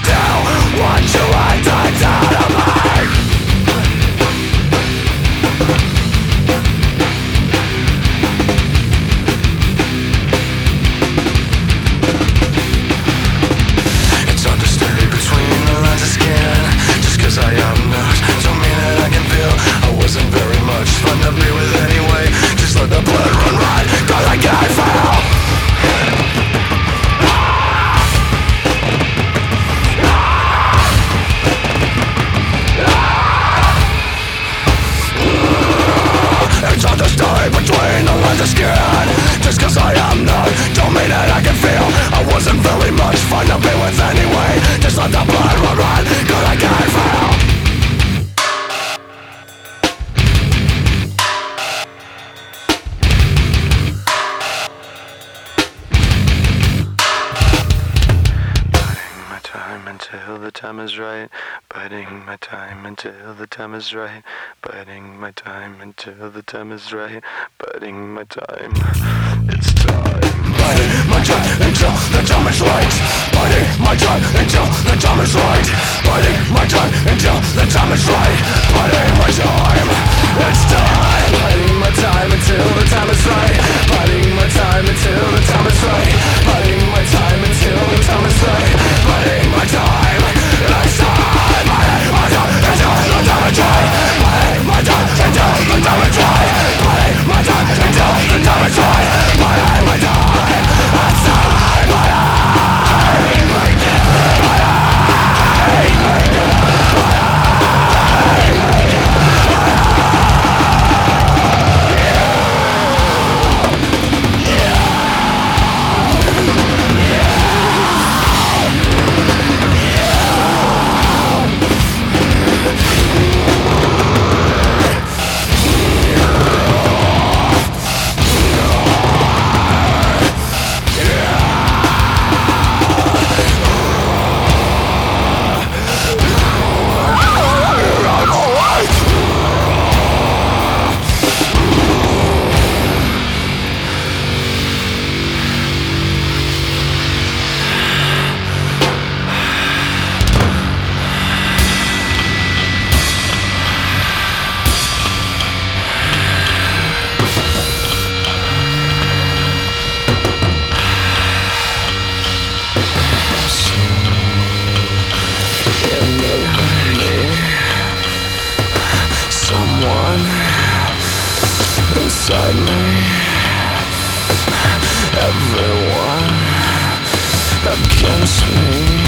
Just cause I am not, don't mean that I can feel. I wasn't very much fun to be with anyway. Just let the blood run, cause I can't feel. Until the time is right, biding my time until the time is right, biding my time until the time is right, biding my time. It's time. Biding my time until the time is right, biding my time until the time is right, biding my time until the time is right, biding my time. It's time. Biding my time until the time is right, biding my time until the time is right, biding my time until the time is right, biding my time. It's time. Biding my time until the time is right, biding my time until the time is right, biding my time until the time is right, biding my time. It's time. Biding my time. Inside me, everyone against me.